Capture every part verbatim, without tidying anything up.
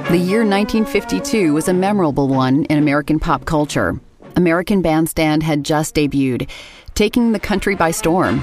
The year nineteen fifty-two was a memorable one in American pop culture. American Bandstand had just debuted, taking the country by storm.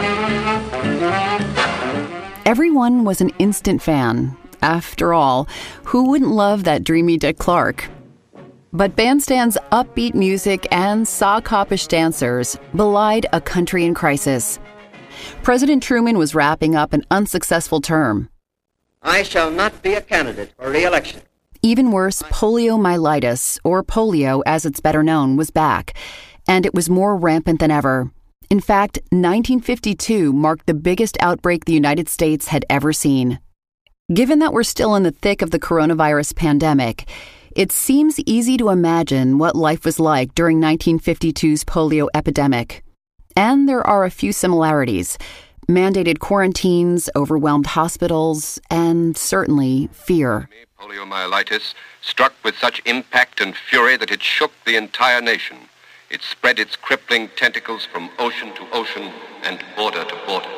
Everyone was an instant fan. After all, who wouldn't love that dreamy Dick Clark? But Bandstand's upbeat music and sock-hoppish dancers belied a country in crisis. President Truman was wrapping up an unsuccessful term. I shall not be a candidate for re-election. Even worse, poliomyelitis, or polio as it's better known, was back, and it was more rampant than ever. In fact, nineteen fifty-two marked the biggest outbreak the United States had ever seen. Given that we're still in the thick of the coronavirus pandemic, it seems easy to imagine what life was like during nineteen fifty-two's polio epidemic. And there are a few similarities: mandated quarantines, overwhelmed hospitals, and certainly fear. Poliomyelitis struck with such impact and fury that it shook the entire nation. It spread its crippling tentacles from ocean to ocean and border to border.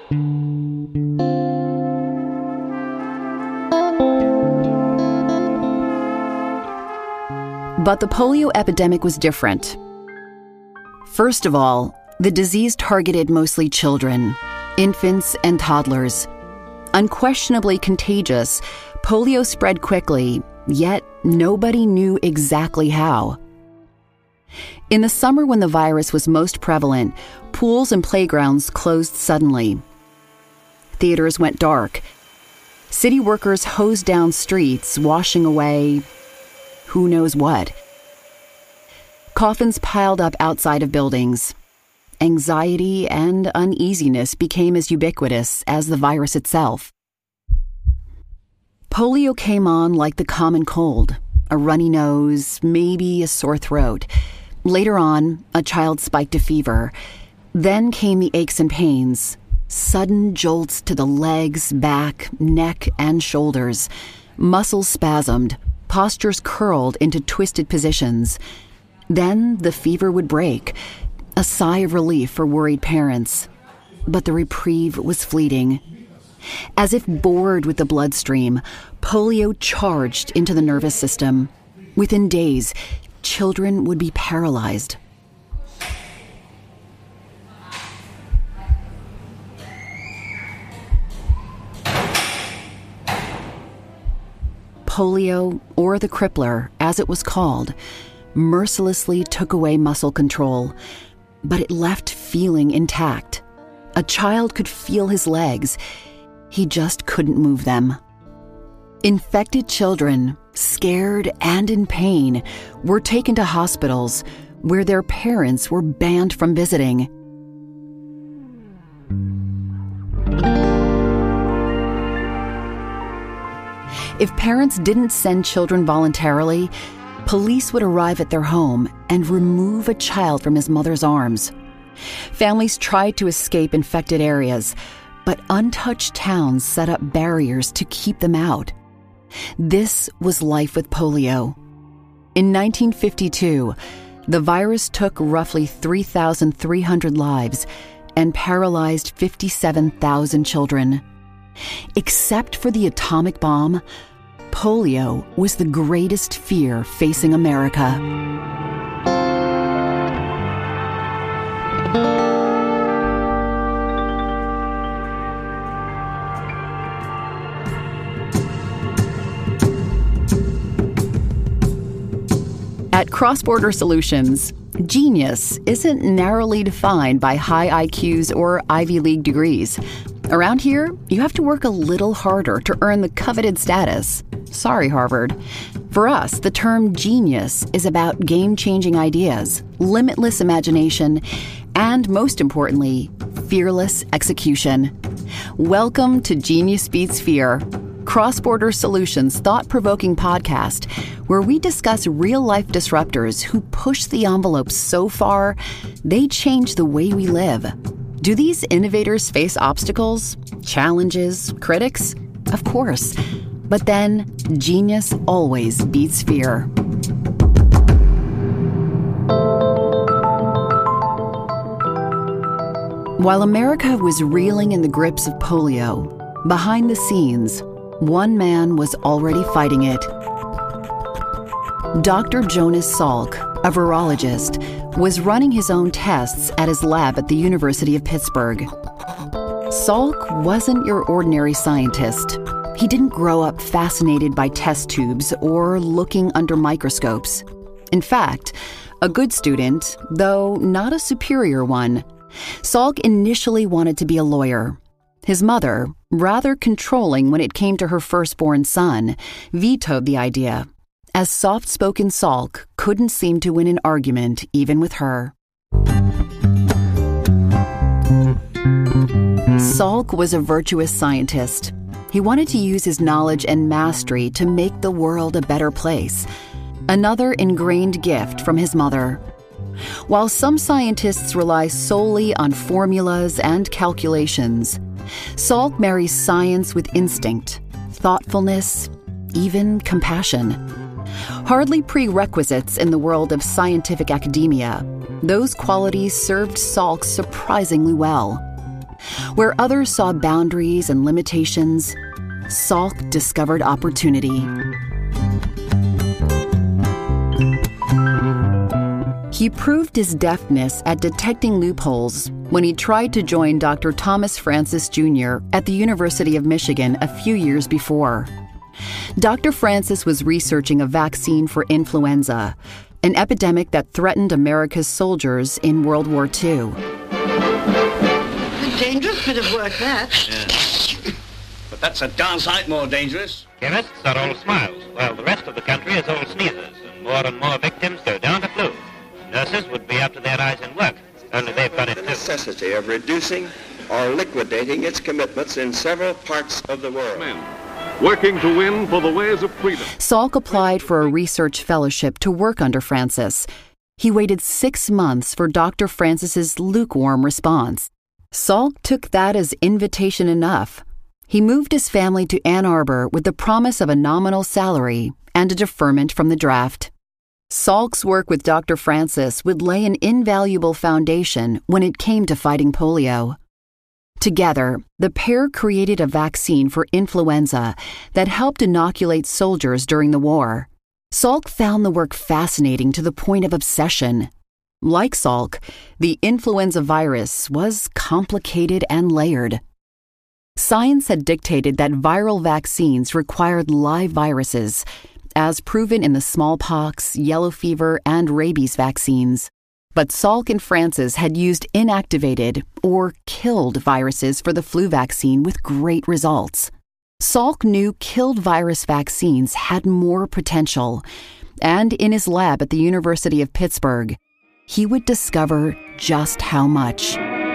But the polio epidemic was different. First of all, the disease targeted mostly children, infants and toddlers. Unquestionably contagious, polio spread quickly, yet nobody knew exactly how. In the summer when the virus was most prevalent, pools and playgrounds closed suddenly. Theaters went dark. City workers hosed down streets, washing away who knows what. Coffins piled up outside of buildings. Anxiety and uneasiness became as ubiquitous as the virus itself. Polio came on like the common cold, a runny nose, maybe a sore throat. Later on, a child spiked a fever. Then came the aches and pains, sudden jolts to the legs, back, neck, and shoulders. Muscles spasmed, postures curled into twisted positions. Then the fever would break, a sigh of relief for worried parents. But the reprieve was fleeting. As if bored with the bloodstream, polio charged into the nervous system. Within days, children would be paralyzed. Polio, or the crippler, as it was called, mercilessly took away muscle control, but it left feeling intact. A child could feel his legs. He just couldn't move them. Infected children, scared and in pain, were taken to hospitals where their parents were banned from visiting. If parents didn't send children voluntarily, police would arrive at their home and remove a child from his mother's arms. Families tried to escape infected areas, but untouched towns set up barriers to keep them out. This was life with polio. In nineteen fifty-two, the virus took roughly three thousand three hundred lives and paralyzed fifty-seven thousand children. Except for the atomic bomb, polio was the greatest fear facing America. At Cross Border Solutions, genius isn't narrowly defined by high I Qs or Ivy League degrees. Around here, you have to work a little harder to earn the coveted status. Sorry, Harvard. For us, the term genius is about game-changing ideas, limitless imagination, and most importantly, fearless execution. Welcome to Genius Beats Fear, Cross Border Solutions' thought-provoking podcast, where we discuss real-life disruptors who push the envelope so far, they change the way we live. Do these innovators face obstacles, challenges, critics? Of course. But then, genius always beats fear. While America was reeling in the grips of polio, behind the scenes, one man was already fighting it. Doctor Jonas Salk, a virologist, was running his own tests at his lab at the University of Pittsburgh. Salk wasn't your ordinary scientist. He didn't grow up fascinated by test tubes or looking under microscopes. In fact, a good student, though not a superior one, Salk initially wanted to be a lawyer. His mother, rather controlling when it came to her firstborn son, vetoed the idea, as soft-spoken Salk couldn't seem to win an argument even with her. Salk was a virtuous scientist. He wanted to use his knowledge and mastery to make the world a better place, another ingrained gift from his mother. While some scientists rely solely on formulas and calculations, Salk marries science with instinct, thoughtfulness, even compassion. Hardly prerequisites in the world of scientific academia, those qualities served Salk surprisingly well. Where others saw boundaries and limitations, Salk discovered opportunity. He proved his deftness at detecting loopholes when he tried to join Doctor Thomas Francis Junior at the University of Michigan a few years before. Doctor Francis was researching a vaccine for influenza, an epidemic that threatened America's soldiers in World War Two. A dangerous bit of work, that. Yeah. But that's a darn sight more dangerous. Chemists are all smiles, while the rest of the country is all sneezers, and more and more victims go down to flu. Nurses would be up to their eyes in work, only they've got it too. The necessity of reducing or liquidating its commitments in several parts of the world. Men working to win for the ways of freedom. Salk applied for a research fellowship to work under Francis. He waited six months for Doctor Francis's lukewarm response. Salk took that as invitation enough. He moved his family to Ann Arbor with the promise of a nominal salary and a deferment from the draft. Salk's work with Doctor Francis would lay an invaluable foundation when it came to fighting polio. Together, the pair created a vaccine for influenza that helped inoculate soldiers during the war. Salk found the work fascinating to the point of obsession. Like Salk, the influenza virus was complicated and layered. Science had dictated that viral vaccines required live viruses, as proven in the smallpox, yellow fever, and rabies vaccines. But Salk and Francis had used inactivated or killed viruses for the flu vaccine with great results. Salk knew killed virus vaccines had more potential, and in his lab at the University of Pittsburgh, he would discover just how much.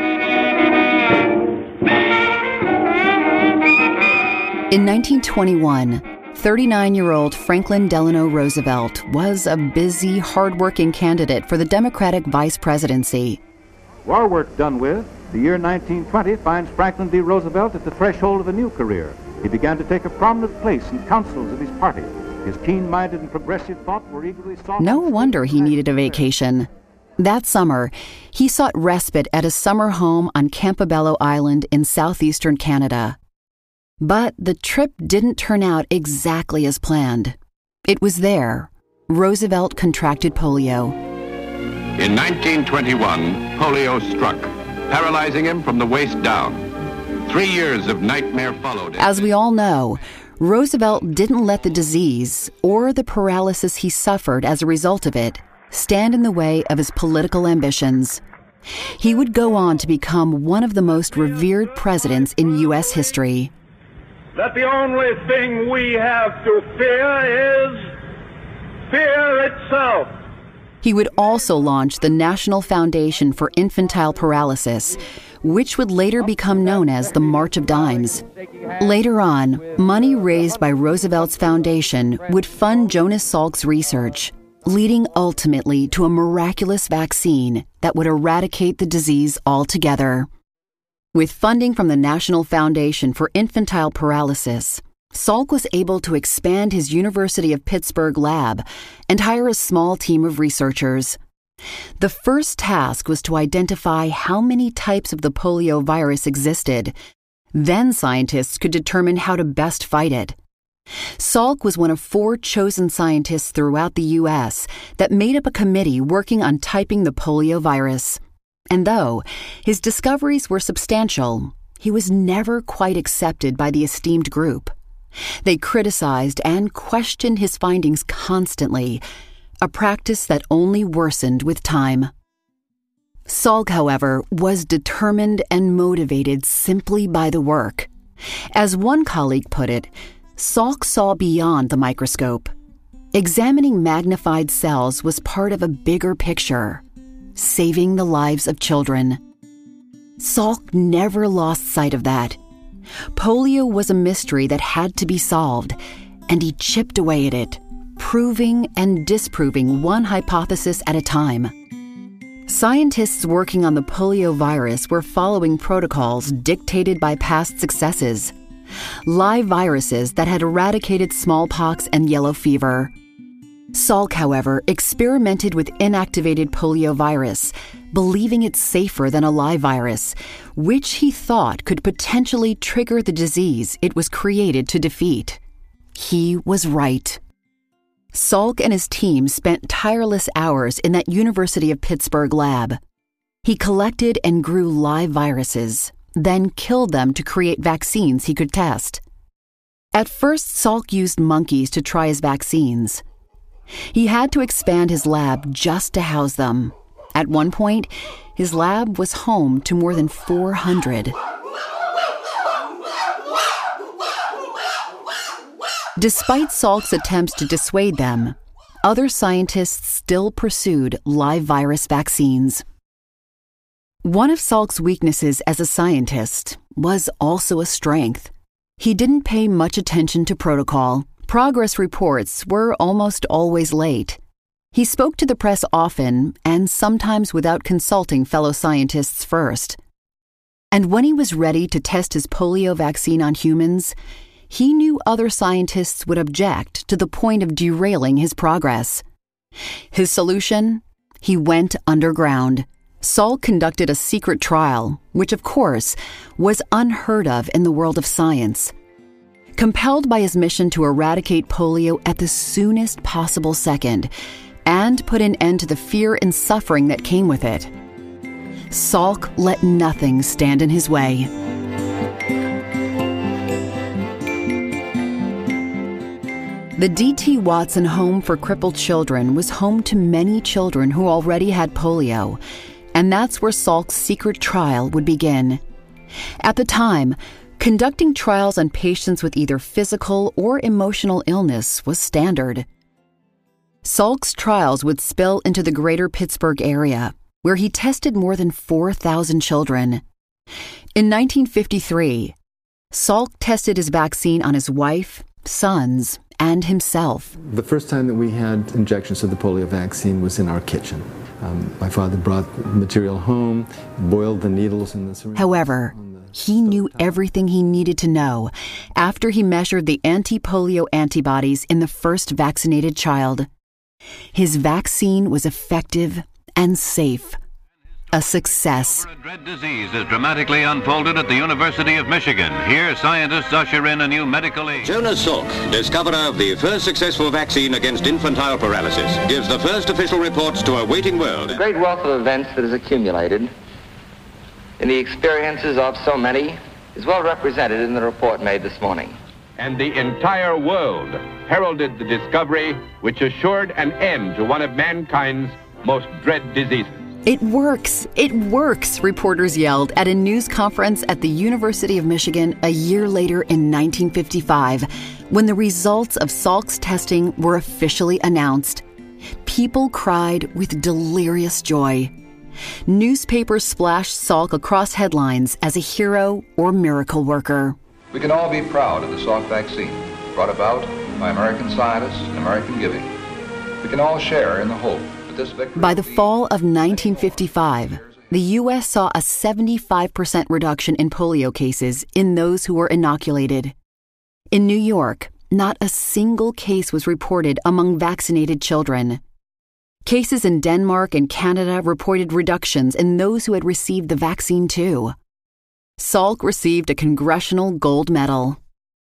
In nineteen twenty-one, thirty-nine-year-old Franklin Delano Roosevelt was a busy, hard-working candidate for the Democratic vice presidency. War work done with, the year nineteen twenty finds Franklin D. Roosevelt at the threshold of a new career. He began to take a prominent place in councils of his party. His keen-minded and progressive thought were eagerly sought. No wonder he needed a vacation. That summer, he sought respite at a summer home on Campobello Island in southeastern Canada. But the trip didn't turn out exactly as planned. It was there Roosevelt contracted polio. In nineteen twenty-one, polio struck, paralyzing him from the waist down. Three years of nightmare followed. As we all know, Roosevelt didn't let the disease, or the paralysis he suffered as a result of it, stand in the way of his political ambitions. He would go on to become one of the most revered presidents in U S history. That the only thing we have to fear is fear itself. He would also launch the National Foundation for Infantile Paralysis, which would later become known as the March of Dimes. Later on, money raised by Roosevelt's foundation would fund Jonas Salk's research, leading ultimately to a miraculous vaccine that would eradicate the disease altogether. With funding from the National Foundation for Infantile Paralysis, Salk was able to expand his University of Pittsburgh lab and hire a small team of researchers. The first task was to identify how many types of the polio virus existed. Then scientists could determine how to best fight it. Salk was one of four chosen scientists throughout the U S that made up a committee working on typing the polio virus. And though his discoveries were substantial, he was never quite accepted by the esteemed group. They criticized and questioned his findings constantly, a practice that only worsened with time. Salk, however, was determined and motivated simply by the work. As one colleague put it, Salk saw beyond the microscope. Examining magnified cells was part of a bigger picture, saving the lives of children. Salk never lost sight of that. Polio was a mystery that had to be solved, and he chipped away at it, proving and disproving one hypothesis at a time. Scientists working on the polio virus were following protocols dictated by past successes. Live viruses that had eradicated smallpox and yellow fever. Salk, however, experimented with inactivated poliovirus, believing it safer than a live virus, which he thought could potentially trigger the disease it was created to defeat. He was right. Salk and his team spent tireless hours in that University of Pittsburgh lab. He collected and grew live viruses, then killed them to create vaccines he could test. At first, Salk used monkeys to try his vaccines. He had to expand his lab just to house them. At one point, his lab was home to more than four hundred. Despite Salk's attempts to dissuade them, other scientists still pursued live virus vaccines. One of Salk's weaknesses as a scientist was also a strength. He didn't pay much attention to protocol. Progress reports were almost always late. He spoke to the press often and sometimes without consulting fellow scientists first. And when he was ready to test his polio vaccine on humans, he knew other scientists would object to the point of derailing his progress. His solution? He went underground. Salk conducted a secret trial, which of course was unheard of in the world of science. Compelled by his mission to eradicate polio at the soonest possible second and put an end to the fear and suffering that came with it, Salk let nothing stand in his way. The D T Watson Home for Crippled Children was home to many children who already had polio, and that's where Salk's secret trial would begin. At the time, conducting trials on patients with either physical or emotional illness was standard. Salk's trials would spill into the greater Pittsburgh area, where he tested more than four thousand children. In nineteen fifty-three, Salk tested his vaccine on his wife, sons, and himself. The first time that we had injections of the polio vaccine was in our kitchen. Um, my father brought material home, boiled the needles in the syringe. However, he knew everything he needed to know after he measured the anti-polio antibodies in the first vaccinated child. His vaccine was effective and safe. A success. A dread disease is dramatically unfolded at the University of Michigan. Here, scientists usher in a new medical age. Jonas Salk, discoverer of the first successful vaccine against infantile paralysis, gives the first official reports to a waiting world. The great wealth of events that is accumulated in the experiences of so many is well represented in the report made this morning. And the entire world heralded the discovery which assured an end to one of mankind's most dread diseases. It works! It works! Reporters yelled at a news conference at the University of Michigan a year later in nineteen fifty-five, when the results of Salk's testing were officially announced. People cried with delirious joy. Newspapers splashed Salk across headlines as a hero or miracle worker. We can all be proud of the Salk vaccine, brought about by American scientists and American giving. We can all share in the hope. By the fall of nineteen fifty-five, the U S saw a seventy-five percent reduction in polio cases in those who were inoculated. In New York, not a single case was reported among vaccinated children. Cases in Denmark and Canada reported reductions in those who had received the vaccine too. Salk received a Congressional Gold Medal.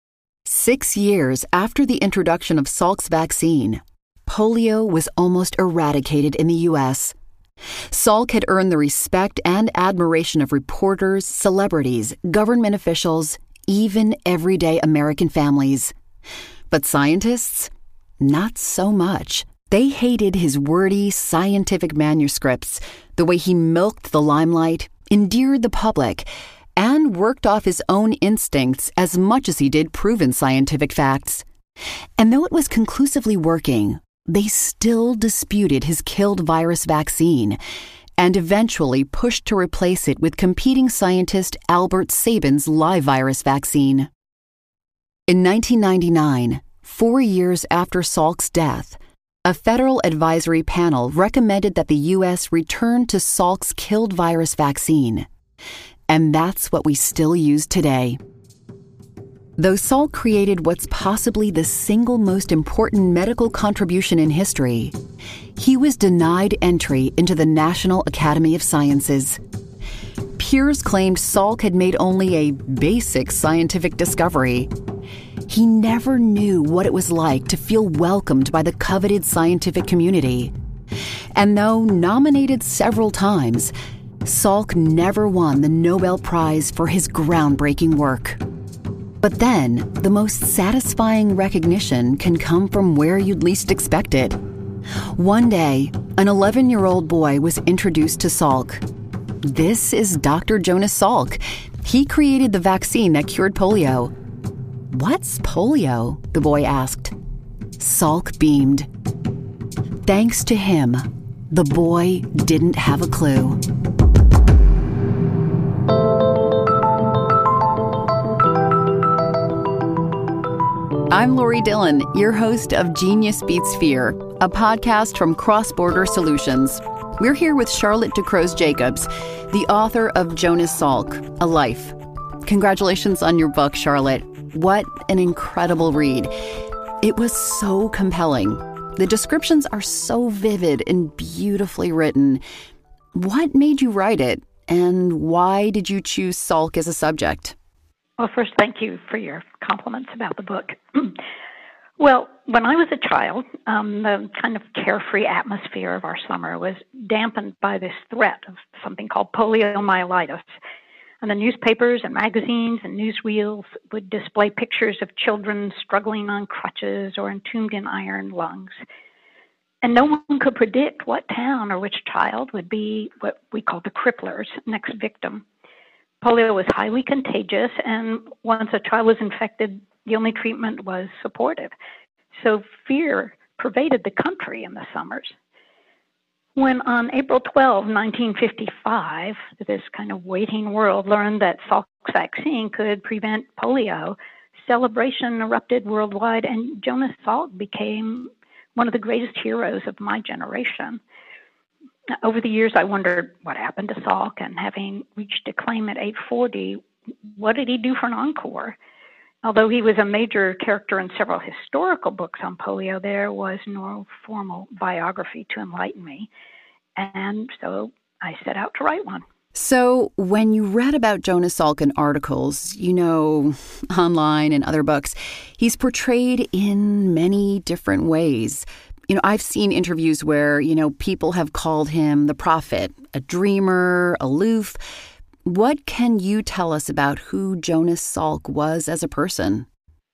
Six years after the introduction of Salk's vaccine, polio was almost eradicated in the U S. Salk had earned the respect and admiration of reporters, celebrities, government officials, even everyday American families. But scientists? Not so much. They hated his wordy, scientific manuscripts, the way he milked the limelight, endeared the public, and worked off his own instincts as much as he did proven scientific facts. And though it was conclusively working, they still disputed his killed virus vaccine and eventually pushed to replace it with competing scientist Albert Sabin's live virus vaccine. In nineteen ninety-nine, four years after Salk's death, a federal advisory panel recommended that the U S return to Salk's killed virus vaccine. And that's what we still use today. Though Salk created what's possibly the single most important medical contribution in history, he was denied entry into the National Academy of Sciences. Peers claimed Salk had made only a basic scientific discovery. He never knew what it was like to feel welcomed by the coveted scientific community. And though nominated several times, Salk never won the Nobel Prize for his groundbreaking work. But then, the most satisfying recognition can come from where you'd least expect it. One day, an eleven-year-old boy was introduced to Salk. This is Doctor Jonas Salk. He created the vaccine that cured polio. "What's polio?" the boy asked. Salk beamed. Thanks to him, the boy didn't have a clue. I'm Lori Dillon, your host of Genius Beats Fear, a podcast from Cross Border Solutions. We're here with Charlotte DeCrose Jacobs, the author of Jonas Salk, A Life. Congratulations on your book, Charlotte. What an incredible read. It was so compelling. The descriptions are so vivid and beautifully written. What made you write it, and why did you choose Salk as a subject? Well, first, thank you for your compliments about the book. Well, when I was a child, um, the kind of carefree atmosphere of our summer was dampened by this threat of something called poliomyelitis. And the newspapers and magazines and newsreels would display pictures of children struggling on crutches or entombed in iron lungs. And no one could predict what town or which child would be what we call the crippler's next victim. Polio was highly contagious, and once a child was infected, the only treatment was supportive. So fear pervaded the country in the summers. When on April twelfth, nineteen fifty-five, this kind of waiting world learned that Salk's vaccine could prevent polio, celebration erupted worldwide, and Jonas Salk became one of the greatest heroes of my generation. Over the years, I wondered what happened to Salk, and having reached acclaim at age forty, what did he do for an encore? Although he was a major character in several historical books on polio, there was no formal biography to enlighten me, and so I set out to write one. So when you read about Jonas Salk in articles, you know, online and other books, he's portrayed in many different ways. You know, I've seen interviews where, you know, people have called him the prophet, a dreamer, aloof. What can you tell us about who Jonas Salk was as a person?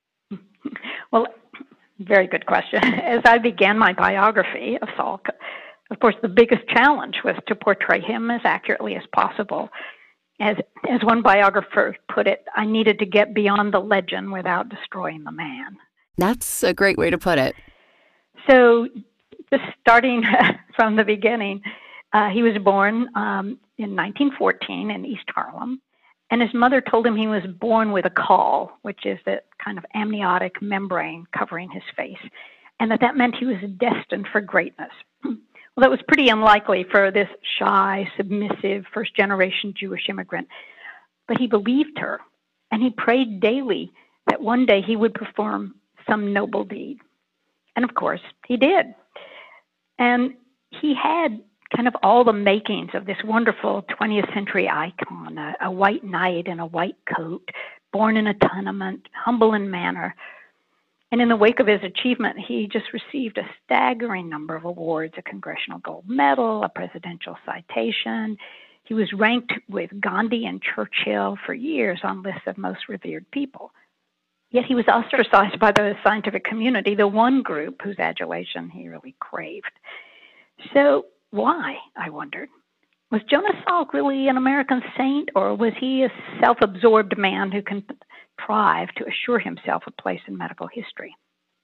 Well, very good question. As I began my biography of Salk, of course, the biggest challenge was to portray him as accurately as possible. As, as one biographer put it, I needed to get beyond the legend without destroying the man. That's a great way to put it. So just starting from the beginning, uh, he was born um, in nineteen fourteen in East Harlem, and his mother told him he was born with a caul, which is the kind of amniotic membrane covering his face, and that that meant he was destined for greatness. Well, that was pretty unlikely for this shy, submissive, first-generation Jewish immigrant, but he believed her, and he prayed daily that one day he would perform some noble deed. And of course, he did. And he had kind of all the makings of this wonderful twentieth century icon, a, a white knight in a white coat, born in a tenement, humble in manner. And in the wake of his achievement, he just received a staggering number of awards, a Congressional Gold Medal, a presidential citation. He was ranked with Gandhi and Churchill for years on lists of most revered people. Yet he was ostracized by the scientific community, the one group whose adulation he really craved. So why, I wondered? Was Jonas Salk really an American saint, or was he a self-absorbed man who contrived to assure himself a place in medical history?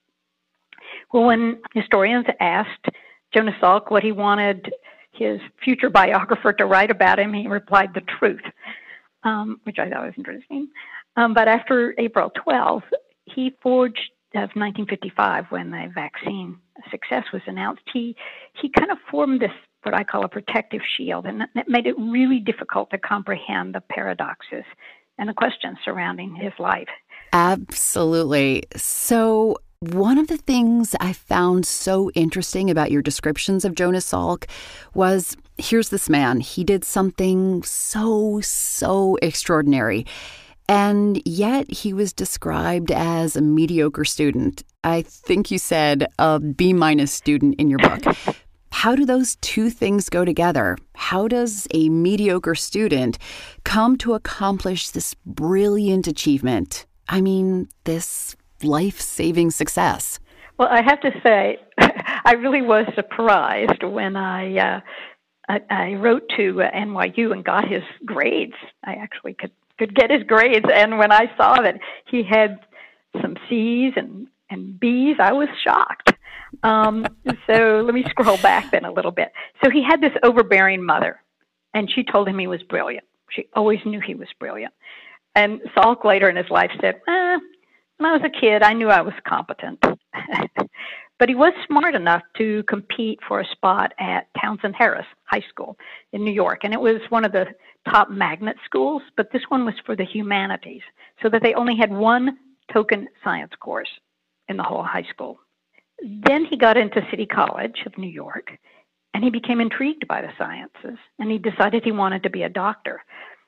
Well, when historians asked Jonas Salk what he wanted his future biographer to write about him, he replied the truth, um, which I thought was interesting. Um, but after April twelfth, he forged, of nineteen fifty-five, when the vaccine success was announced, he, he kind of formed this, what I call a protective shield, and that made it really difficult to comprehend the paradoxes and the questions surrounding his life. Absolutely. So one of the things I found so interesting about your descriptions of Jonas Salk was, here's this man. He did something so, so extraordinary. And yet he was described as a mediocre student. I think you said a B-minus student in your book. How do those two things go together? How does a mediocre student come to accomplish this brilliant achievement? I mean, this life-saving success. Well, I have to say, I really was surprised when I, uh, I, I wrote to uh, N Y U and got his grades. I actually could, could get his grades, and when I saw that he had some C's and, and B's, I was shocked. Um, so let me scroll back then a little bit. So he had this overbearing mother, and she told him he was brilliant. She always knew he was brilliant. And Salk later in his life said, eh, when I was a kid, I knew I was competent. But he was smart enough to compete for a spot at Townsend Harris High School in New York. And it was one of the top magnet schools, but this one was for the humanities, so that they only had one token science course in the whole high school. Then he got into City College of New York, and he became intrigued by the sciences, and he decided he wanted to be a doctor.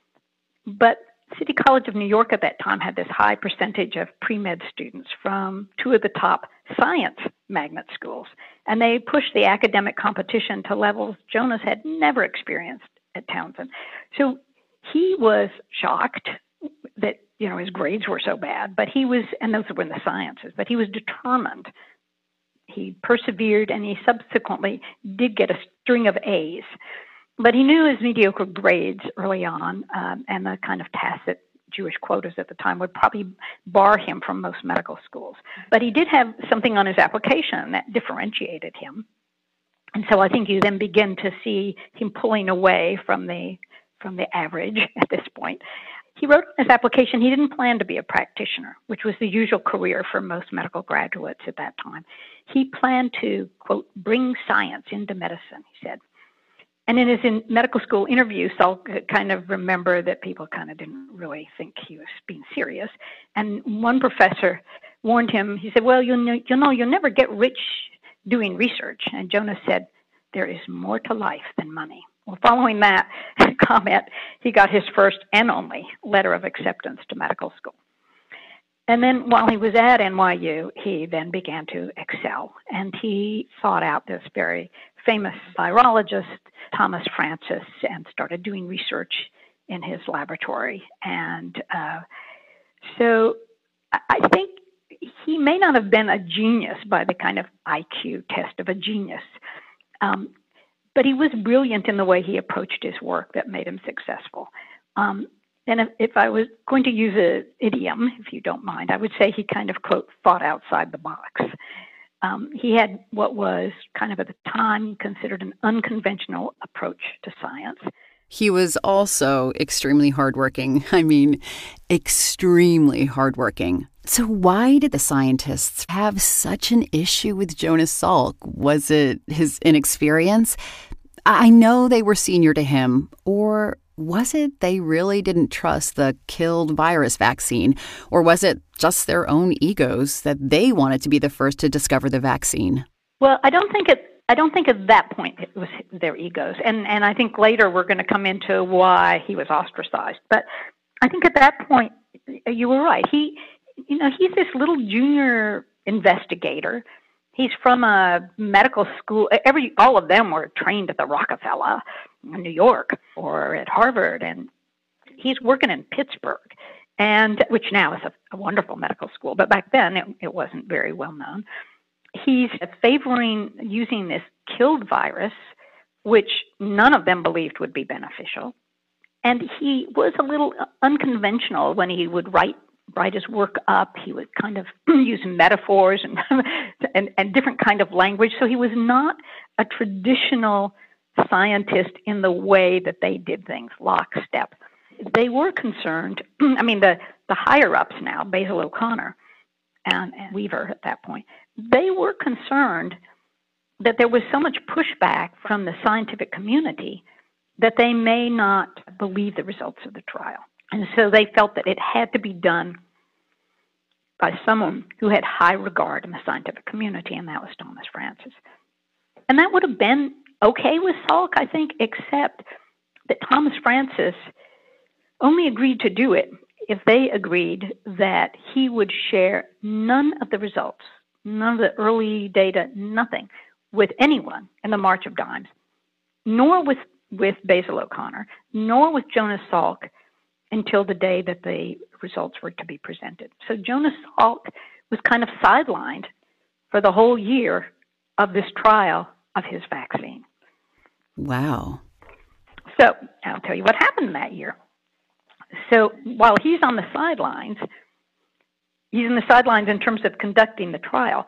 But City College of New York at that time had this high percentage of pre-med students from two of the top science magnet schools, and they pushed the academic competition to levels Jonas had never experienced at Townsend. So he was shocked that, you know, his grades were so bad, but he was, and those were in the sciences, but he was determined. He persevered, and he subsequently did get a string of A's. But he knew his mediocre grades early on, um, and the kind of tacit Jewish quotas at the time would probably bar him from most medical schools. But he did have something on his application that differentiated him. And so I think you then begin to see him pulling away from the from the average at this point. He wrote in his application he didn't plan to be a practitioner, which was the usual career for most medical graduates at that time. He planned to, quote, bring science into medicine, he said. And in his in medical school interview, Salk kind of remembered that people kind of didn't really think he was being serious. And one professor warned him, he said, well, you know, you know, you'll never get rich doing research. And Jonas said, there is more to life than money. Well, following that comment, he got his first and only letter of acceptance to medical school. And then while he was at N Y U, he then began to excel. And he sought out this very famous virologist, Thomas Francis, and started doing research in his laboratory. And uh, so I think he may not have been a genius by the kind of I Q test of a genius, um, but he was brilliant in the way he approached his work that made him successful. Um, and if, if I was going to use an idiom, if you don't mind, I would say he kind of, quote, thought outside the box. Um, he had what was kind of at the time considered an unconventional approach to science. He was also extremely hardworking. I mean, extremely hardworking. So why did the scientists have such an issue with Jonas Salk? Was it his inexperience? I know they were senior to him, or was it they really didn't trust the killed virus vaccine? Or was it just their own egos that they wanted to be the first to discover the vaccine? Well, I don't think it, I don't think at that point it was their egos. And, and I think later we're going to come into why he was ostracized. But I think at that point, you were right. He, you know, he's this little junior investigator. He's from a medical school. Every all of them were trained at the Rockefeller in New York or at Harvard, and he's working in Pittsburgh, and which now is a, a wonderful medical school, but back then it, it wasn't very well known. He's favoring using this killed virus, which none of them believed would be beneficial. And he was a little unconventional when he would write write his work up. He would kind of use metaphors and, and and different kind of language. So he was not a traditional scientist in the way that they did things, lockstep. They were concerned, I mean, the, the higher-ups now, Basil O'Connor and, and Weaver at that point, they were concerned that there was so much pushback from the scientific community that they may not believe the results of the trial. And so they felt that it had to be done by someone who had high regard in the scientific community, and that was Thomas Francis. And that would have been okay with Salk, I think, except that Thomas Francis only agreed to do it if they agreed that he would share none of the results, none of the early data, nothing, with anyone in the March of Dimes, nor with, with Basil O'Connor, nor with Jonas Salk, until the day that the results were to be presented. So Jonas Salk was kind of sidelined for the whole year of this trial of his vaccine. Wow. So I'll tell you what happened that year. So while he's on the sidelines, he's on the sidelines in terms of conducting the trial,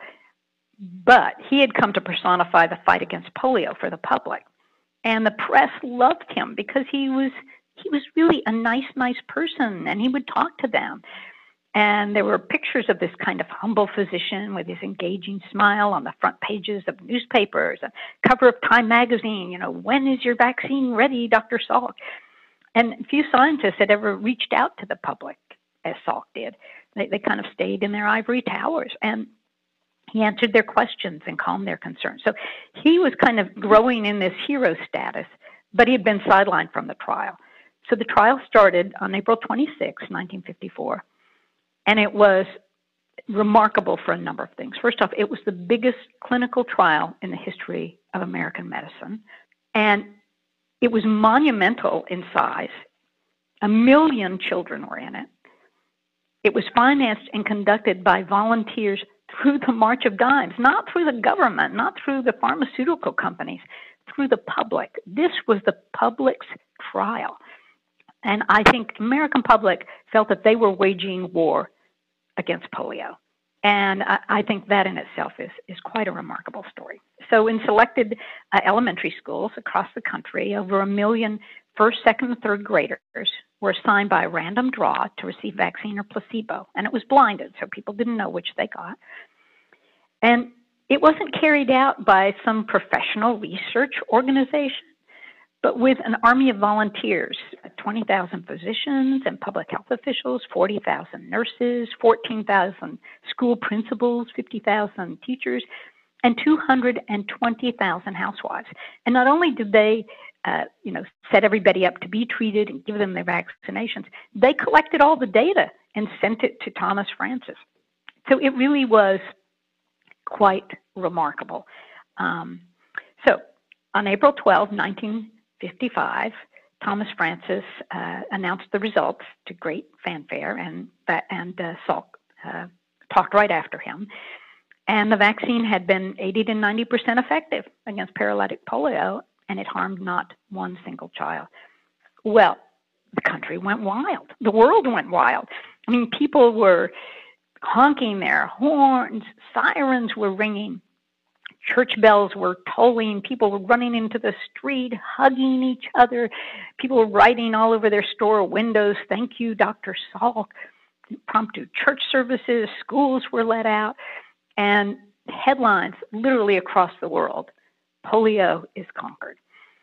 but he had come to personify the fight against polio for the public. And the press loved him because he was he was really a nice, nice person, and he would talk to them. And there were pictures of this kind of humble physician with his engaging smile on the front pages of newspapers, a cover of Time magazine, you know, when is your vaccine ready, Doctor Salk? And few scientists had ever reached out to the public as Salk did. They, they kind of stayed in their ivory towers, and he answered their questions and calmed their concerns. So he was kind of growing in this hero status, but he had been sidelined from the trial. So the trial started on April twenty-sixth, nineteen fifty-four, and it was remarkable for a number of things. First off, it was the biggest clinical trial in the history of American medicine, and it was monumental in size. A million children were in it. It was financed and conducted by volunteers through the March of Dimes, not through the government, not through the pharmaceutical companies, through the public. This was the public's trial. And I think the American public felt that they were waging war against polio. And I, I think that in itself is, is quite a remarkable story. So in selected uh, elementary schools across the country, over a million first, second, and third graders were assigned by random draw to receive vaccine or placebo. And it was blinded, so people didn't know which they got. And it wasn't carried out by some professional research organization, but with an army of volunteers, twenty thousand physicians and public health officials, forty thousand nurses, fourteen thousand school principals, fifty thousand teachers, and two hundred twenty thousand housewives. And not only did they uh, you know, set everybody up to be treated and give them their vaccinations, they collected all the data and sent it to Thomas Francis. So it really was quite remarkable. Um, so on April twelfth, nineteen fifty-five, Thomas Francis uh, announced the results to great fanfare, and that, and uh, Salk uh, talked right after him. And the vaccine had been eighty to ninety percent effective against paralytic polio, and it harmed not one single child. Well, the country went wild. The world went wild. I mean, people were honking their horns, sirens were ringing, church bells were tolling, people were running into the street, hugging each other, people were writing all over their store windows, "Thank you, Doctor Salk." Impromptu church services, schools were let out, and headlines literally across the world: polio is conquered.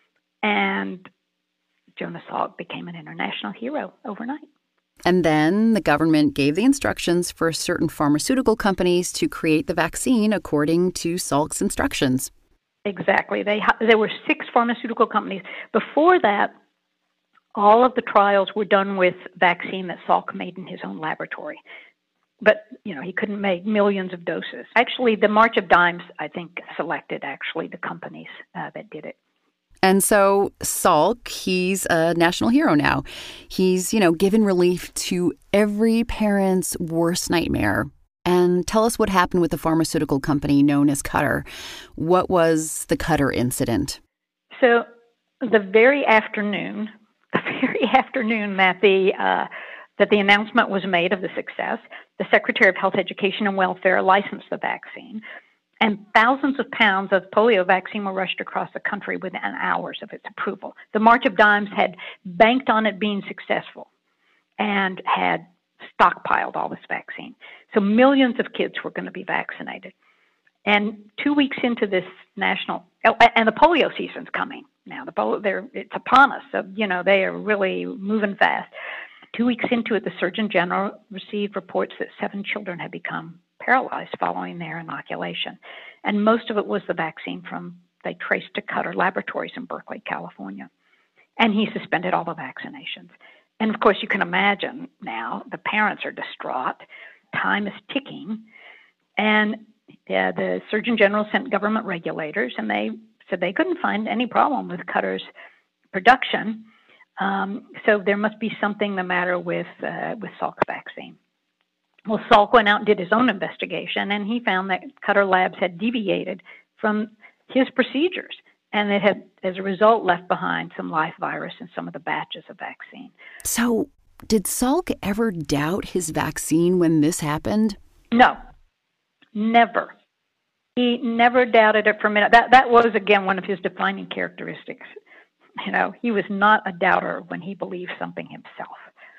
And Jonas Salk became an international hero overnight. And then the government gave the instructions for certain pharmaceutical companies to create the vaccine according to Salk's instructions. Exactly. They There were six pharmaceutical companies. Before that, all of the trials were done with vaccine that Salk made in his own laboratory. But, you know, he couldn't make millions of doses. Actually, the March of Dimes, I think, selected actually the companies uh, that did it. And so Salk, he's a national hero now. He's, you know, given relief to every parent's worst nightmare. And tell us what happened with the pharmaceutical company known as Cutter. What was the Cutter incident? So the very afternoon, the very afternoon that the uh, that the announcement was made of the success, the Secretary of Health, Education, and Welfare licensed the vaccine, and thousands of pounds of polio vaccine were rushed across the country within hours of its approval. The March of Dimes had banked on it being successful and had stockpiled all this vaccine. So millions of kids were going to be vaccinated. And two weeks into this national, oh, and the polio season's coming now. The polio, they're, it's upon us. So, you know, they are really moving fast. Two weeks into it, the Surgeon General received reports that seven children had become paralyzed following their inoculation. And most of it was the vaccine from, they traced to Cutter Laboratories in Berkeley, California. And he suspended all the vaccinations. And of course, you can imagine now the parents are distraught. Time is ticking. And uh, the Surgeon General sent government regulators, and they said they couldn't find any problem with Cutter's production. Um, so there must be something the matter with uh, with Salk's vaccine. Well, Salk went out and did his own investigation, and he found that Cutter Labs had deviated from his procedures, and it had, as a result, left behind some live virus in some of the batches of vaccine. So did Salk ever doubt his vaccine when this happened? No, never. He never doubted it for a minute. That, that was, again, one of his defining characteristics. You know, he was not a doubter when he believed something himself.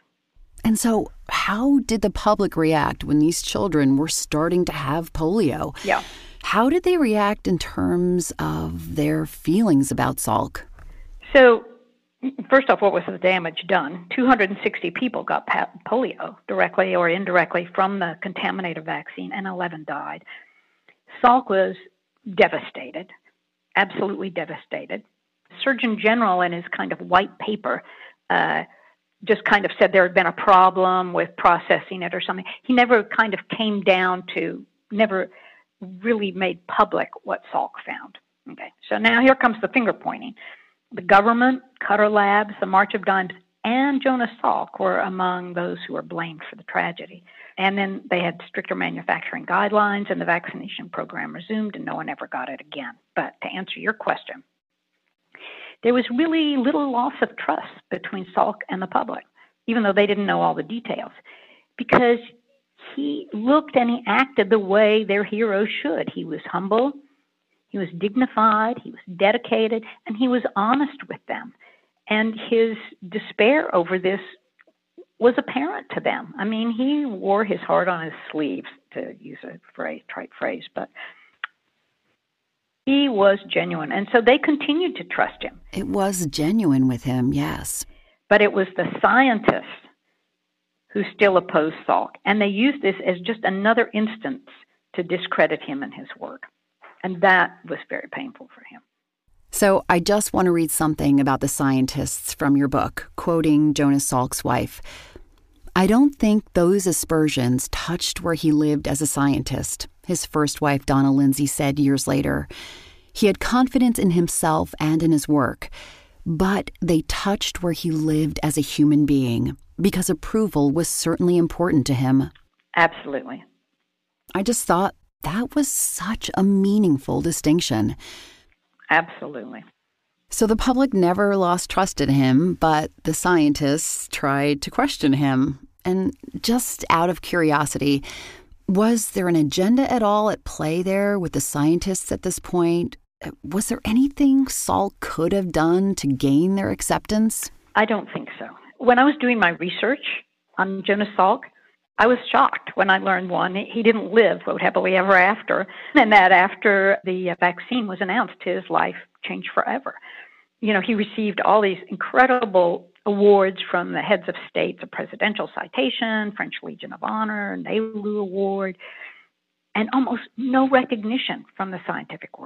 And so how did the public react when these children were starting to have polio? Yeah. How did they react in terms of their feelings about Salk? So, first off, what was the damage done? two hundred sixty people got polio directly or indirectly from the contaminated vaccine, and eleven died. Salk was devastated, absolutely devastated. Surgeon General, in his kind of white paper, uh, just kind of said there had been a problem with processing it or something. He never kind of came down to, never really made public what Salk found. Okay, so now here comes the finger pointing. The government, Cutter Labs, the March of Dimes, and Jonas Salk were among those who were blamed for the tragedy. And then they had stricter manufacturing guidelines, and the vaccination program resumed, and no one ever got it again. But to answer your question, there was really little loss of trust between Salk and the public, even though they didn't know all the details, because he looked and he acted the way their hero should. He was humble, he was dignified, he was dedicated, and he was honest with them. And his despair over this was apparent to them. I mean, he wore his heart on his sleeves, to use a phrase, trite phrase, but he was genuine. And so they continued to trust him. It was genuine with him, yes. But it was the scientists who still opposed Salk. And they used this as just another instance to discredit him and his work. And that was very painful for him. So I just want to read something about the scientists from your book, quoting Jonas Salk's wife. I don't think those aspersions touched where he lived as a scientist, his first wife, Donna Lindsay, said years later. He had confidence in himself and in his work, but they touched where he lived as a human being, because approval was certainly important to him. Absolutely. I just thought that was such a meaningful distinction. Absolutely. So the public never lost trust in him, but the scientists tried to question him. And just out of curiosity, was there an agenda at all at play there with the scientists at this point? Was there anything Salk could have done to gain their acceptance? I don't think so. When I was doing my research on Jonas Salk, I was shocked when I learned, one, he didn't live, quote, happily ever after, and that after the vaccine was announced, his life changed forever. You know, he received all these incredible awards from the heads of states, a Presidential Citation, French Legion of Honor, Nauru Award, and almost no recognition from the scientific world.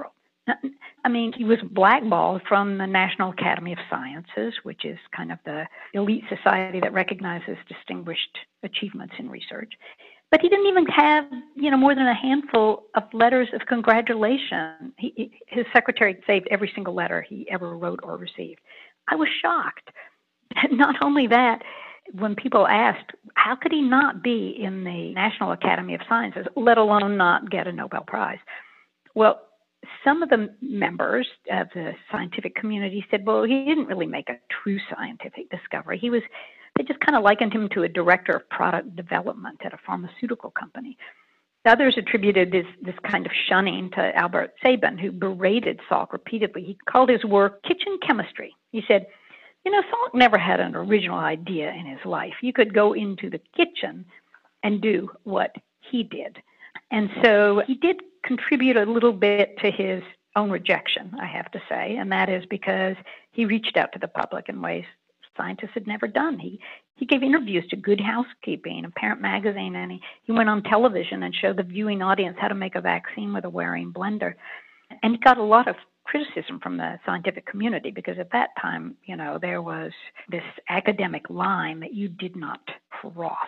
I mean, he was blackballed from the National Academy of Sciences, which is kind of the elite society that recognizes distinguished achievements in research. But he didn't even have, you know, more than a handful of letters of congratulation. He, his secretary saved every single letter he ever wrote or received. I was shocked. Not only that, when people asked, how could he not be in the National Academy of Sciences, let alone not get a Nobel Prize? Well, some of the members of the scientific community said, well, he didn't really make a true scientific discovery. He was, they just kind of likened him to a director of product development at a pharmaceutical company. Others attributed this, this kind of shunning to Albert Sabin, who berated Salk repeatedly. He called his work kitchen chemistry. He said, you know, Salk never had an original idea in his life. You could go into the kitchen and do what he did. And so he did contribute a little bit to his own rejection, I have to say, and that is because he reached out to the public in ways scientists had never done. He he gave interviews to Good Housekeeping, a Parent Magazine, and he, he went on television and showed the viewing audience how to make a vaccine with a Waring blender. And he got a lot of criticism from the scientific community because at that time, you know, there was this academic line that you did not cross.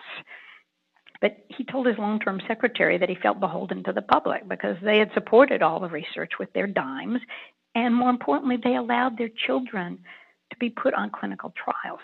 But he told his long-term secretary that he felt beholden to the public because they had supported all the research with their dimes, and more importantly, they allowed their children to be put on clinical trials.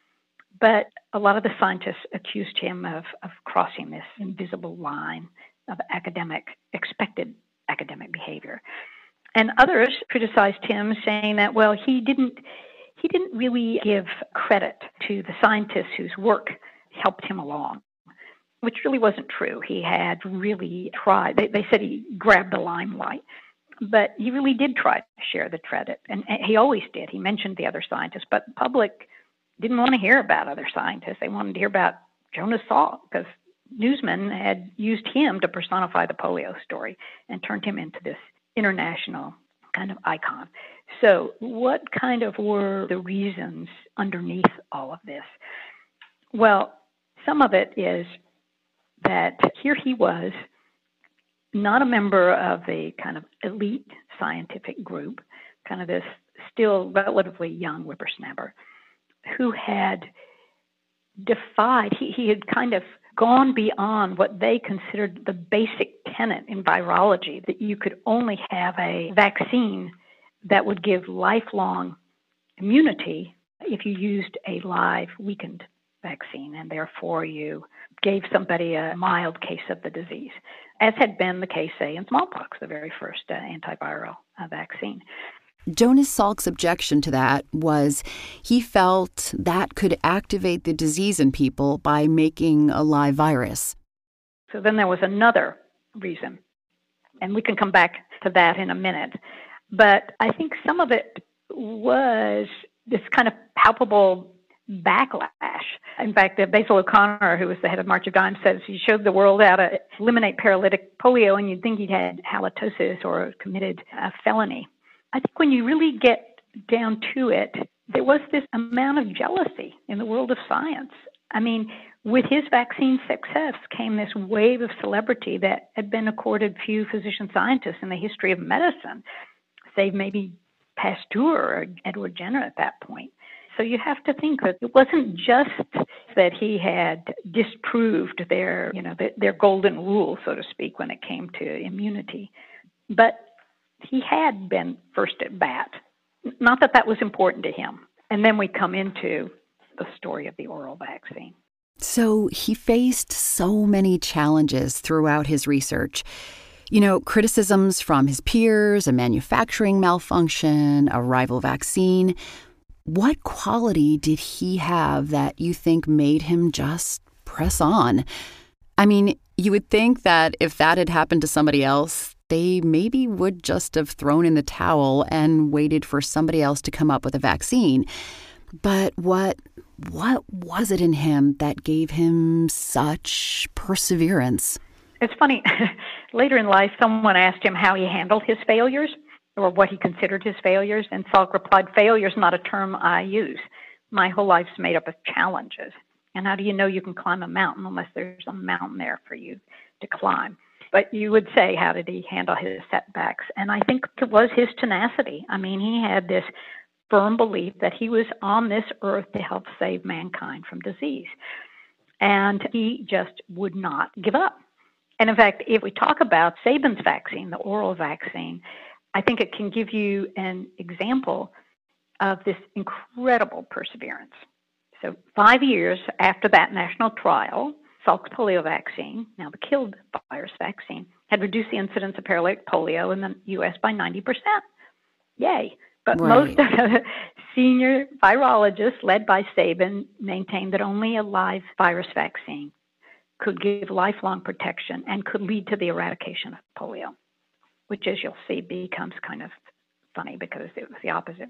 But a lot of the scientists accused him of, of crossing this invisible line of academic, expected academic behavior. And others criticized him, saying that, well, he didn't, he didn't really give credit to the scientists whose work helped him along, which really wasn't true. He had really tried. They, they said he grabbed the limelight, but he really did try to share the credit, and, and he always did. He mentioned the other scientists, but the public didn't want to hear about other scientists. They wanted to hear about Jonas Salk because newsmen had used him to personify the polio story and turned him into this international kind of icon. So what kind of were the reasons underneath all of this? Well, some of it is that here he was, not a member of the kind of elite scientific group, kind of this still relatively young whippersnapper, who had defied, he, he had kind of gone beyond what they considered the basic tenet in virology, that you could only have a vaccine that would give lifelong immunity if you used a live weakened vaccine, and therefore you gave somebody a mild case of the disease, as had been the case, say, in smallpox, the very first uh, antiviral uh, vaccine. Jonas Salk's objection to that was he felt that could activate the disease in people by making a live virus. So then there was another reason, and we can come back to that in a minute. But I think some of it was this kind of palpable backlash. In fact, uh, Basil O'Connor, who was the head of March of Dimes, says he showed the world how to eliminate paralytic polio, and you'd think he'd had halitosis or committed a felony. I think when you really get down to it, there was this amount of jealousy in the world of science. I mean, with his vaccine success came this wave of celebrity that had been accorded few physician scientists in the history of medicine, save maybe Pasteur or Edward Jenner at that point. So you have to think that it wasn't just that he had disproved their, you know, their golden rule, so to speak, when it came to immunity, but he had been first at bat. Not that that was important to him. And then we come into the story of the oral vaccine. So he faced so many challenges throughout his research. You know, criticisms from his peers, a manufacturing malfunction, a rival vaccine. What quality did he have that you think made him just press on? I mean, you would think that if that had happened to somebody else, they maybe would just have thrown in the towel and waited for somebody else to come up with a vaccine. But what what was it in him that gave him such perseverance? It's funny. Later in life, someone asked him how he handled his failures or what he considered his failures, and Salk replied, "Failure's not a term I use. My whole life's made up of challenges. And how do you know you can climb a mountain unless there's a mountain there for you to climb?" but you would say, how did he handle his setbacks? And I think it was his tenacity. I mean, he had this firm belief that he was on this earth to help save mankind from disease. And he just would not give up. And in fact, if we talk about Sabin's vaccine, the oral vaccine, I think it can give you an example of this incredible perseverance. So five years after that national trial, Salk's polio vaccine, now the killed virus vaccine, had reduced the incidence of paralytic polio in the U S by ninety percent. Yay. But right. most of the senior virologists, led by Sabin, maintained that only a live virus vaccine could give lifelong protection and could lead to the eradication of polio, which, as you'll see, becomes kind of funny because it was the opposite.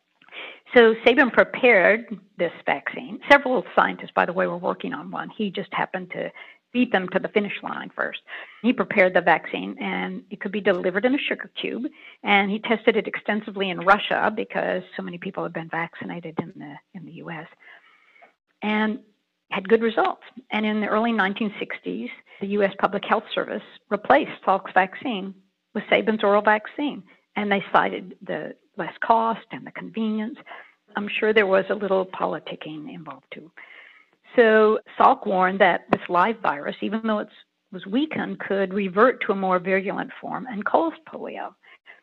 So Sabin prepared this vaccine. Several scientists, by the way, were working on one. He just happened to beat them to the finish line first. He prepared the vaccine, and it could be delivered in a sugar cube, and he tested it extensively in Russia because so many people had been vaccinated in the in the U S, and had good results. And in the early nineteen sixties, the U S Public Health Service replaced Salk's vaccine with Sabin's oral vaccine, and they cited the less cost and the convenience. I'm sure there was a little politicking involved too. So Salk warned that this live virus, even though it was weakened, could revert to a more virulent form and cause polio.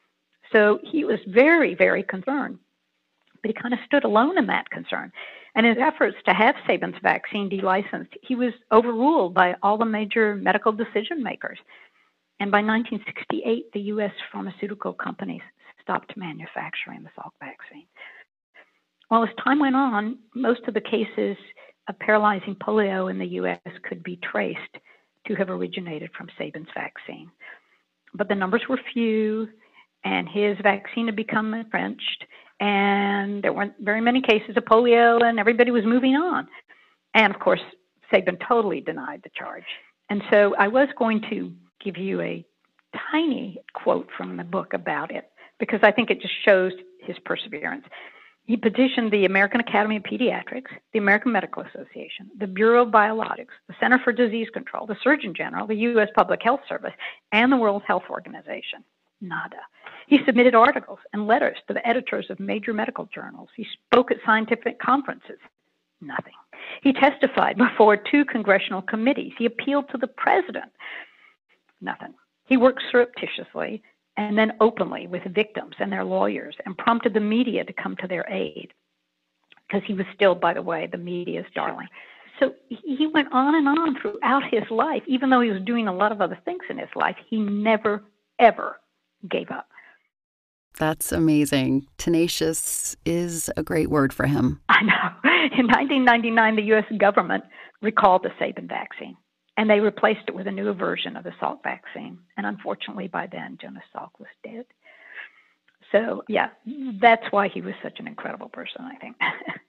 So he was very, very concerned, but he kind of stood alone in that concern. And in his efforts to have Sabin's vaccine delicensed, he was overruled by all the major medical decision makers. And by nineteen sixty-eight, the U S pharmaceutical companies stopped manufacturing the Salk vaccine. Well, as time went on, most of the cases of paralyzing polio in the U S could be traced to have originated from Sabin's vaccine. But the numbers were few, and his vaccine had become entrenched, and there weren't very many cases of polio, and everybody was moving on. And, of course, Sabin totally denied the charge. And so I was going to give you a tiny quote from the book about it, because I think it just shows his perseverance. He petitioned the American Academy of Pediatrics, the American Medical Association, the Bureau of Biologics, the Center for Disease Control, the Surgeon General, the U S Public Health Service, and the World Health Organization. Nada. He submitted articles and letters to the editors of major medical journals. He spoke at scientific conferences. Nothing. He testified before two congressional committees. He appealed to the president. Nothing. He worked surreptitiously and then openly with victims and their lawyers, and prompted the media to come to their aid, because he was still, by the way, the media's darling. So he went on and on throughout his life. Even though he was doing a lot of other things in his life, he never, ever gave up. That's amazing. Tenacious is a great word for him. I know. In nineteen ninety-nine, the U S government recalled the Sabin vaccine, and they replaced it with a newer version of the Salk vaccine. And unfortunately, by then, Jonas Salk was dead. So, yeah, that's why he was such an incredible person, I think.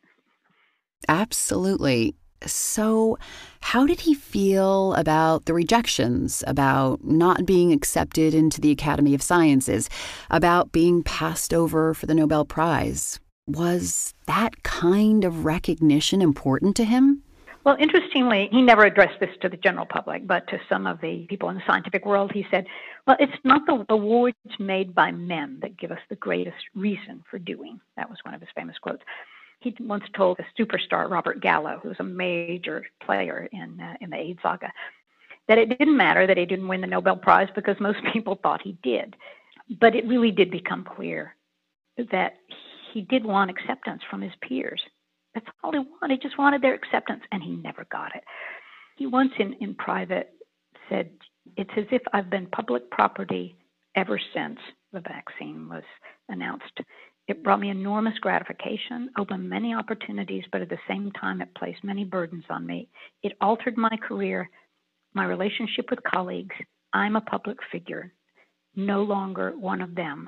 Absolutely. So how did he feel about the rejections, about not being accepted into the Academy of Sciences, about being passed over for the Nobel Prize? Was that kind of recognition important to him? Well, interestingly, he never addressed this to the general public, but to some of the people in the scientific world, he said, well, it's not the awards made by men that give us the greatest reason for doing. That was one of his famous quotes. He once told the superstar Robert Gallo, who was a major player in uh, in the AIDS saga, that it didn't matter that he didn't win the Nobel Prize because most people thought he did. But it really did become clear that he did want acceptance from his peers. That's all he wanted. He just wanted their acceptance, and he never got it. He once in, in private said, it's as if I've been public property ever since the vaccine was announced. It brought me enormous gratification, opened many opportunities, but at the same time, it placed many burdens on me. It altered my career, my relationship with colleagues. I'm a public figure, no longer one of them.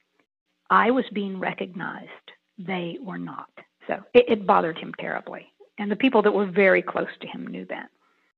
I was being recognized. They were not. So it, it bothered him terribly. And the people that were very close to him knew that.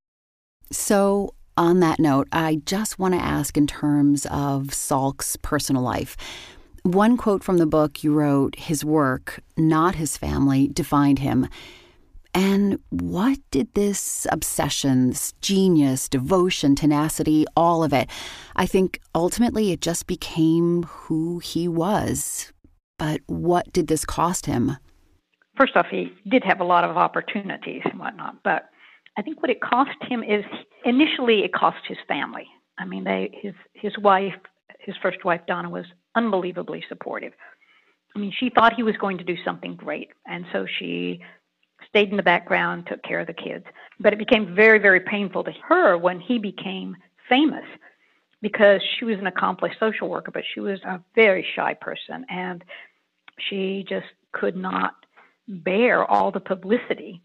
So on that note, I just want to ask in terms of Salk's personal life. One quote from the book you wrote, his work, not his family, defined him. And what did this obsession, this genius, devotion, tenacity, all of it, I think ultimately it just became who he was. But what did this cost him? First off, he did have a lot of opportunities and whatnot, but I think what it cost him is initially it cost his family. I mean, they his his wife, his first wife, Donna, was unbelievably supportive. I mean, she thought he was going to do something great, and so she stayed in the background, took care of the kids. But it became very, very painful to her when he became famous, because she was an accomplished social worker, but she was a very shy person, and she just could not bear all the publicity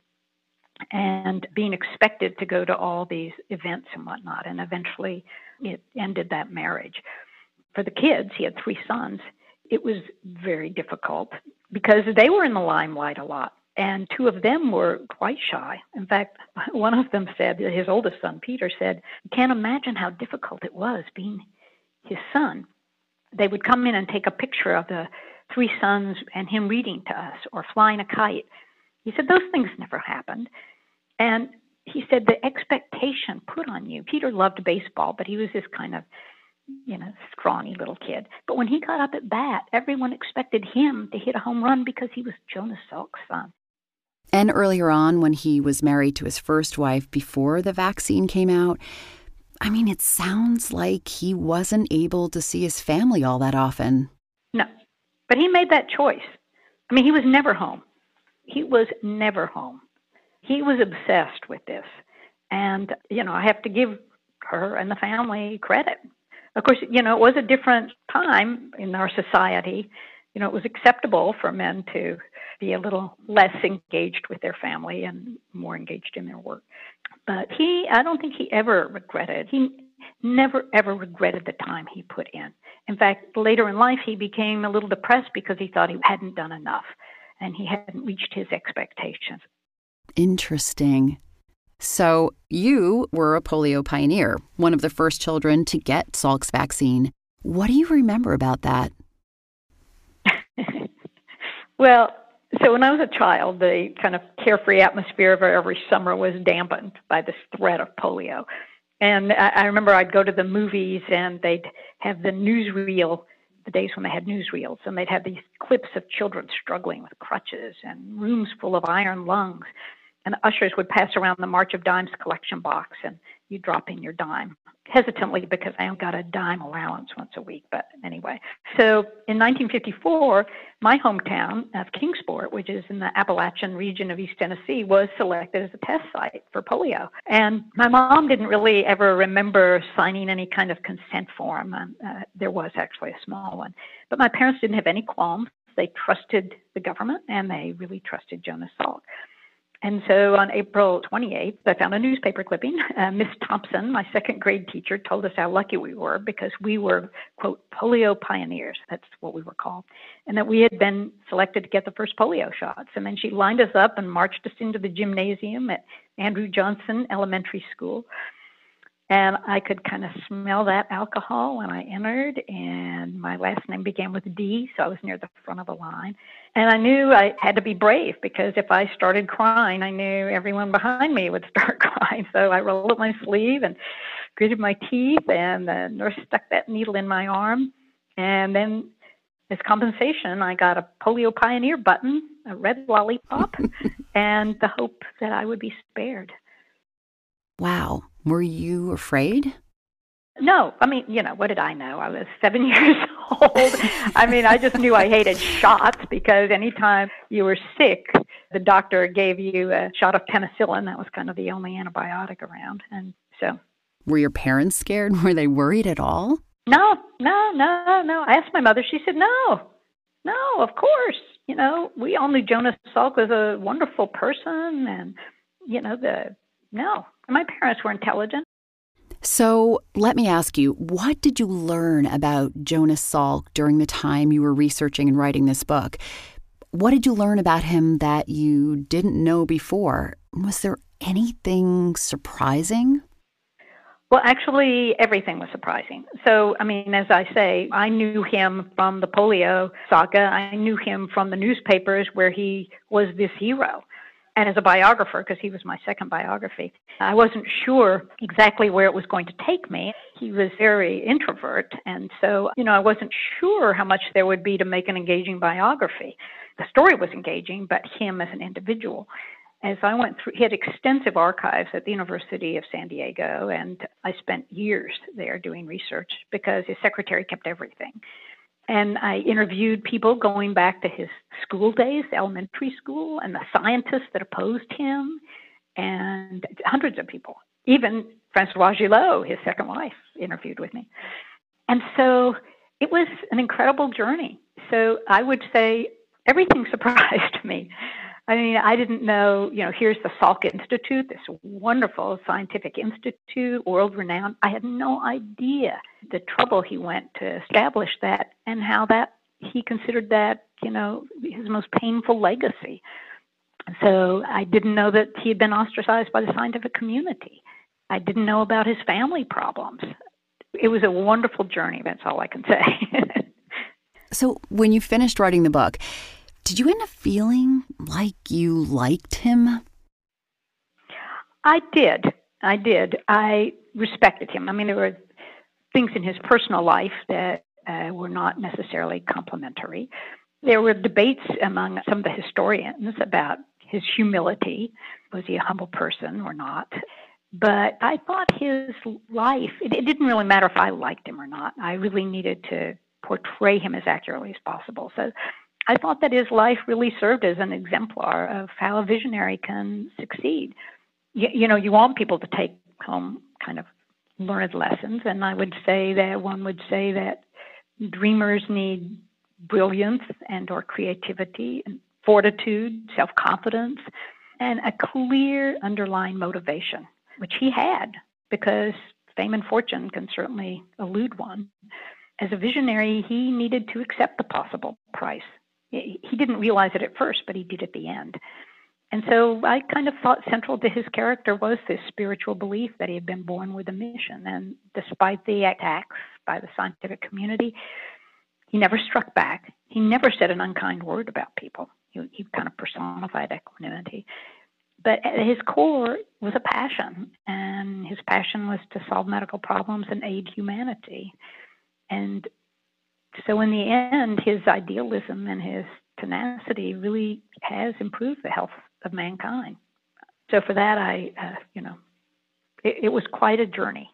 and being expected to go to all these events and whatnot. And eventually it ended that marriage. For the kids, he had three sons. It was very difficult because they were in the limelight a lot. And two of them were quite shy. In fact, one of them said, his oldest son, Peter, said, "You can't imagine how difficult it was being his son." They would come in and take a picture of the three sons and him reading to us or flying a kite. He said, those things never happened. And he said, the expectation put on you. Peter loved baseball, but he was this kind of, you know, scrawny little kid. But when he got up at bat, everyone expected him to hit a home run because he was Jonas Salk's son. And earlier on, when he was married to his first wife before the vaccine came out, I mean, it sounds like he wasn't able to see his family all that often. No, but he made that choice. I mean, he was never home. He was never home. He was obsessed with this. And, you know, I have to give her and the family credit. Of course, you know, it was a different time in our society. You know, it was acceptable for men to be a little less engaged with their family and more engaged in their work. But he, I don't think he ever regretted. He never, ever regretted the time he put in. In fact, later in life, he became a little depressed because he thought he hadn't done enough and he hadn't reached his expectations. Interesting. So you were a polio pioneer, one of the first children to get Salk's vaccine. What do you remember about that? Well, so when I was a child, the kind of carefree atmosphere of every summer was dampened by this threat of polio. And I, I remember I'd go to the movies and they'd have the newsreel, the days when they had newsreels, and they'd have these clips of children struggling with crutches and rooms full of iron lungs. And the ushers would pass around the March of Dimes collection box, and you drop in your dime, hesitantly because I only got a dime allowance once a week. But anyway, so in nineteen fifty-four, my hometown of Kingsport, which is in the Appalachian region of East Tennessee, was selected as a test site for polio. And my mom didn't really ever remember signing any kind of consent form. And, uh, there was actually a small one. But my parents didn't have any qualms. They trusted the government, and they really trusted Jonas Salk. And so on April twenty-eighth, I found a newspaper clipping. Uh, Miss Thompson, my second grade teacher, told us how lucky we were because we were, quote, polio pioneers. That's what we were called. And that we had been selected to get the first polio shots. And then she lined us up and marched us into the gymnasium at Andrew Johnson Elementary School. And I could kind of smell that alcohol when I entered, and my last name began with D, so I was near the front of the line. And I knew I had to be brave because if I started crying, I knew everyone behind me would start crying. So I rolled up my sleeve and gritted my teeth, and the nurse stuck that needle in my arm. And then as compensation, I got a polio pioneer button, a red lollipop, and the hope that I would be spared. Wow. Were you afraid? No. I mean, you know, what did I know? I was seven years old. I mean, I just knew I hated shots because anytime you were sick, the doctor gave you a shot of penicillin. That was kind of the only antibiotic around. And so. Were your parents scared? Were they worried at all? No, no, no, no. I asked my mother. She said, no, no, of course. You know, we all knew Jonas Salk was a wonderful person and, you know, the, no. My parents were intelligent. So let me ask you, what did you learn about Jonas Salk during the time you were researching and writing this book? What did you learn about him that you didn't know before? Was there anything surprising? Well, actually, everything was surprising. So, I mean, as I say, I knew him from the polio saga. I knew him from the newspapers where he was this hero. And as a biographer, because he was my second biography, I wasn't sure exactly where it was going to take me. He was very introvert, and so, you know, I wasn't sure how much there would be to make an engaging biography. The story was engaging, but him as an individual. As I went through, he had extensive archives at the University of San Diego, and I spent years there doing research because his secretary kept everything. And I interviewed people going back to his school days, elementary school, and the scientists that opposed him, and hundreds of people. Even Françoise Gillot, his second wife, interviewed with me. And so it was an incredible journey. So I would say everything surprised me. I mean, I didn't know, you know, here's the Salk Institute, this wonderful scientific institute, world-renowned. I had no idea the trouble he went to establish that and how that he considered that, you know, his most painful legacy. So I didn't know that he had been ostracized by the scientific community. I didn't know about his family problems. It was a wonderful journey, that's all I can say. So when you finished writing the book, did you end up feeling like you liked him? I did. I did. I respected him. I mean, there were things in his personal life that uh, were not necessarily complimentary. There were debates among some of the historians about his humility. Was he a humble person or not? But I thought his life, it, it didn't really matter if I liked him or not. I really needed to portray him as accurately as possible. So I thought that his life really served as an exemplar of how a visionary can succeed. You, you know, you want people to take home kind of learned lessons, and I would say that one would say that dreamers need brilliance and or creativity and fortitude, self-confidence, and a clear underlying motivation, which he had, because fame and fortune can certainly elude one. As a visionary, he needed to accept the possible price. He didn't realize it at first, but he did at the end. And so I kind of thought central to his character was this spiritual belief that he had been born with a mission. And despite the attacks by the scientific community, he never struck back. He never said an unkind word about people. He, he kind of personified equanimity. But at his core was a passion, and his passion was to solve medical problems and aid humanity. And so in the end, his idealism and his tenacity really has improved the health of mankind. So for that, I, uh, you know, it, it was quite a journey.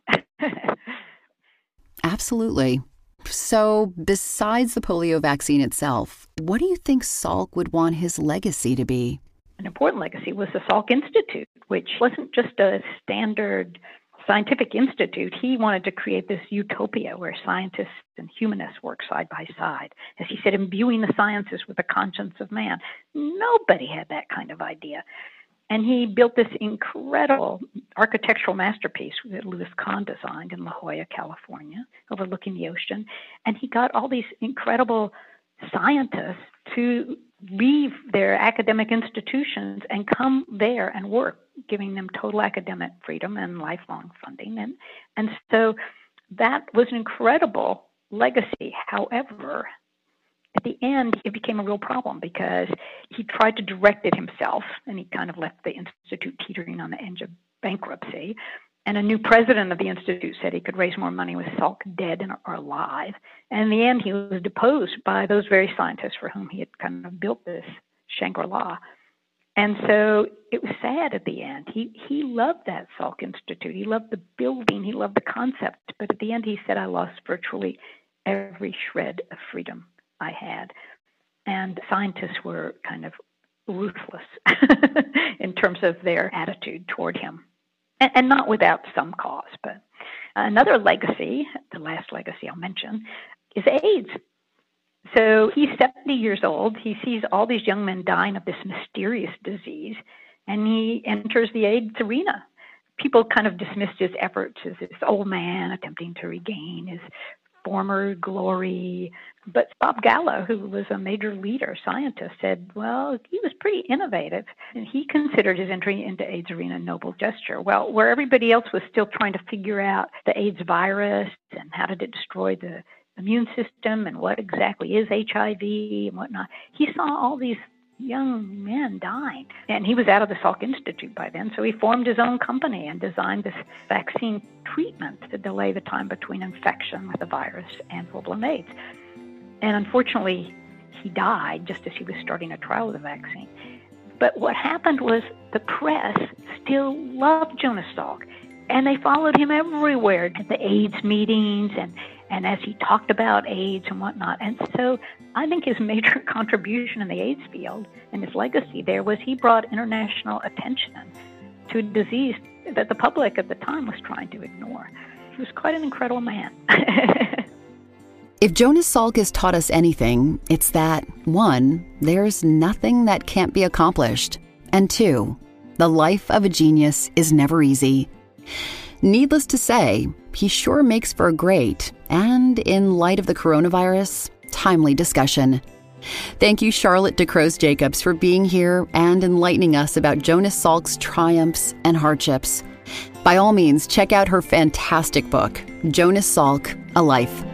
Absolutely. So besides the polio vaccine itself, what do you think Salk would want his legacy to be? An important legacy was the Salk Institute, which wasn't just a standard scientific institute. He wanted to create this utopia where scientists and humanists work side by side. As he said, imbuing the sciences with the conscience of man. Nobody had that kind of idea. And he built this incredible architectural masterpiece that Louis Kahn designed in La Jolla, California, overlooking the ocean. And he got all these incredible scientists to leave their academic institutions and come there and work, giving them total academic freedom and lifelong funding. And, and so that was an incredible legacy. However, at the end, it became a real problem because he tried to direct it himself, and he kind of left the institute teetering on the edge of bankruptcy. And a new president of the institute said he could raise more money with Salk dead or alive. And in the end, he was deposed by those very scientists for whom he had kind of built this Shangri-La. And so it was sad at the end. He he loved that Salk Institute. He loved the building. He loved the concept. But at the end, he said, I lost virtually every shred of freedom I had. And scientists were kind of ruthless in terms of their attitude toward him. And not without some cause. But another legacy, the last legacy I'll mention, is AIDS. So he's seventy years old. He sees all these young men dying of this mysterious disease, and he enters the AIDS arena. People kind of dismissed his efforts as this old man attempting to regain his former glory. But Bob Gallo, who was a major leader, scientist, said, well, he was pretty innovative. And he considered his entry into AIDS arena a noble gesture. Well, where everybody else was still trying to figure out the AIDS virus and how did it destroy the immune system and what exactly is H I V and whatnot, he saw all these young men dying. And he was out of the Salk Institute by then, so he formed his own company and designed this vaccine treatment to delay the time between infection with the virus and full-blown AIDS. And unfortunately, he died just as he was starting a trial of the vaccine. But what happened was the press still loved Jonas Salk, and they followed him everywhere at the AIDS meetings and, and as he talked about AIDS and whatnot. And so I think his major contribution in the AIDS field and his legacy there was he brought international attention to a disease that the public at the time was trying to ignore. He was quite an incredible man. If Jonas Salk has taught us anything, it's that, one, there's nothing that can't be accomplished, and two, the life of a genius is never easy. Needless to say, he sure makes for a great, and in light of the coronavirus, timely discussion. Thank you, Charlotte DeCrose Jacobs, for being here and enlightening us about Jonas Salk's triumphs and hardships. By all means, check out her fantastic book, Jonas Salk, A Life.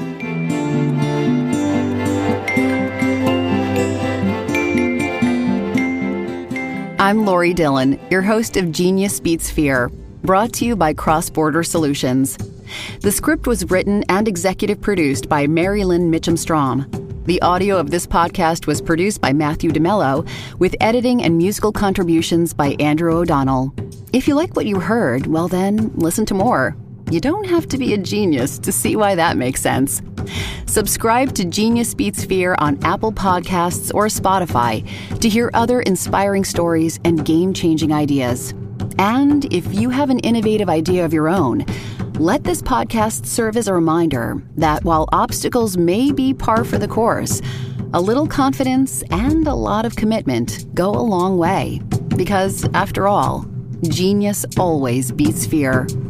I'm Lori Dillon, your host of Genius Beats Fear, brought to you by Cross Border Solutions. The script was written and executive produced by Mary Lynn Mitchum-Strom. The audio of this podcast was produced by Matthew DeMello, with editing and musical contributions by Andrew O'Donnell. If you like what you heard, well then, listen to more. You don't have to be a genius to see why that makes sense. Subscribe to Genius Beats Fear on Apple Podcasts or Spotify to hear other inspiring stories and game-changing ideas. And if you have an innovative idea of your own, let this podcast serve as a reminder that while obstacles may be par for the course, a little confidence and a lot of commitment go a long way. Because, after all, genius always beats fear.